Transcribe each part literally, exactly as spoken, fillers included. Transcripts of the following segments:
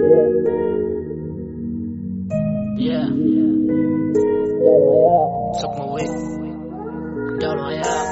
Yeah. Suck my wick. Down my app.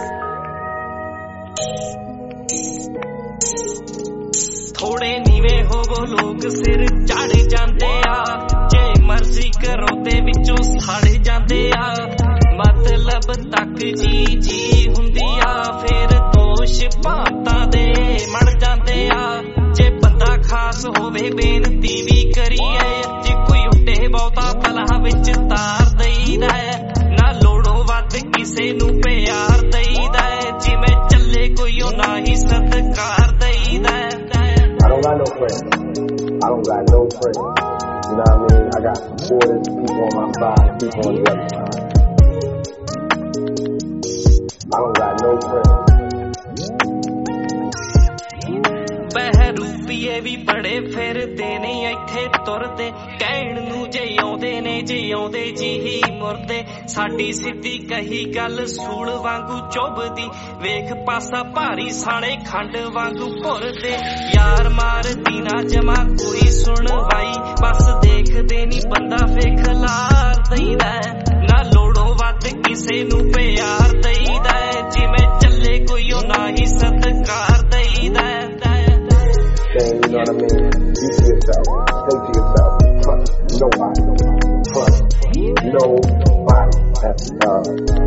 थोड़े नीवे होवो लोग सिर चढ़ जांदे आ जे मर्जी करो ते विचों सड़ जांदे आ मतलब तक जी जी हुंदी आ फिर दोष भांतां दे मड़ जांदे आ जे बंदा खास होवे बेनती भी करिए जे कोई उठे बहुता भला विच तार दईदा है ना लोड़ो वध किसे नूं प्यार दईदा है जिवें चले कोई ना ही सत्कार दईदा है I don't got no friends. I don't got no friends. You know what I mean? I got supporters, people on my side, people on the other side. I don't got no friends. रुपये भी बड़े फिरदे ने इत्थे तुरदे कहण नूं जे आउंदे ने जे आउंदे जी ही मुरदे साडी सिद्धी कही गल सूल वांगू चुभदी वेख पासा भारी साले खंड वांगू भुरदे यार मारदी ना जमा कोई सुणवाई बस देखदे नी बंदा फेख लार दईदा ना लोड़ो वध किसे नूं प्यार दईदा जिवें चले कोई ना ही सत्कार दईदा You know what I mean? Be to yourself. Stay to yourself. Trust nobody. Trust nobody at all.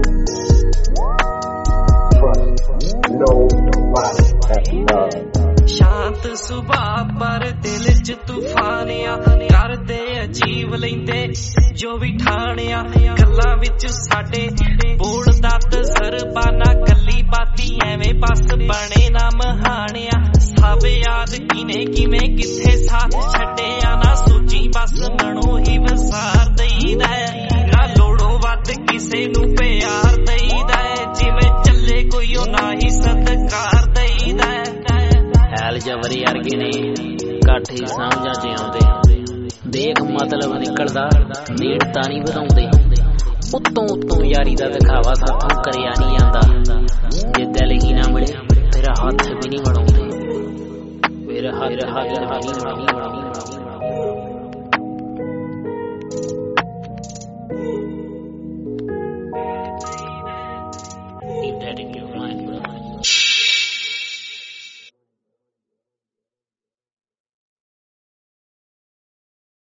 Trust nobody at all. शांत सुभाव पर दिल च तूफानिया करदे अजीब लैंदे जो भी ठाणिया गल्लां विच साडे बोलदा तजरबाना गल्ली बाती एवें बस बने ना महानिया सब याद किने किवें किथे साथ छड्डिया ना सोची बस मनो ही वसार दईदा ना लोड़ो वध किसे नूं प्यार दईदा जिवें चले कोई ना ही सत्कार दईदा हैल जवरी अर्गे ने काठे समझा च आउंदे देख मतलब निकलदा नेड़ता नहीं वधाउंदे उत्तों उत्तों यारी दा दिखावा साथों करिया नहीं आंदा जे दिल ही ना मिले फिर हाथ भी नहीं बढ़ाउंदे फिर हाथ भी नहीं बढ़ाउंदे